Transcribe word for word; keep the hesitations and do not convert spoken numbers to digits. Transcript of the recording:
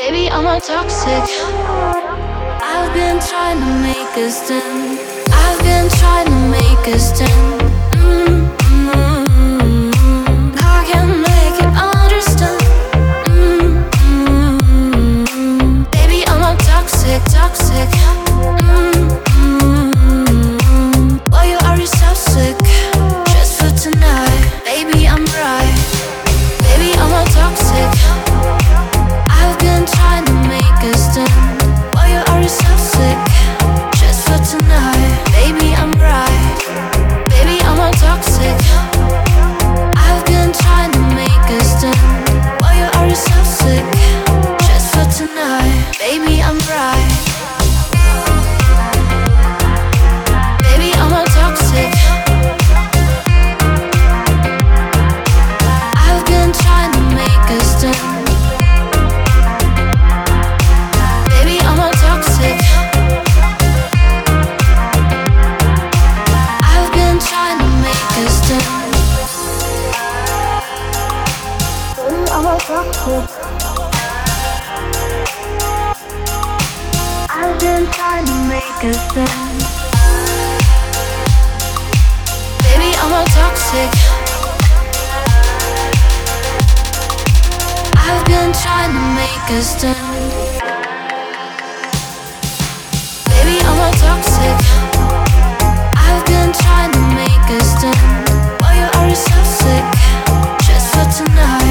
Baby, I'm a toxic. I've been trying to make a stand. I've been trying to make a stand. Mm-hmm. I can make you understand. Mm-hmm. Baby, I'm a toxic, toxic. Mm-hmm. Why you are you so sick? Just for tonight. Baby, I'm right. Baby, I'm a toxic. I've been trying to make a stand. Why you are you so sick? Just for tonight. Baby, I'm right. Baby, I'm a toxic. I've been trying to make a stand. Why you are you so sick? Just for tonight. Baby, I'm right. Baby, I'm a toxic. I've been trying to make a stand. Baby, I'm a toxic. I've been trying to make a stand. Baby, I'm a toxic. I've been trying to make a stand. Baby, I'm a toxic. I've been trying to make a stand. Baby, I'm a toxic. I've been trying to make a stand. Why you are you so sick? Just for tonight.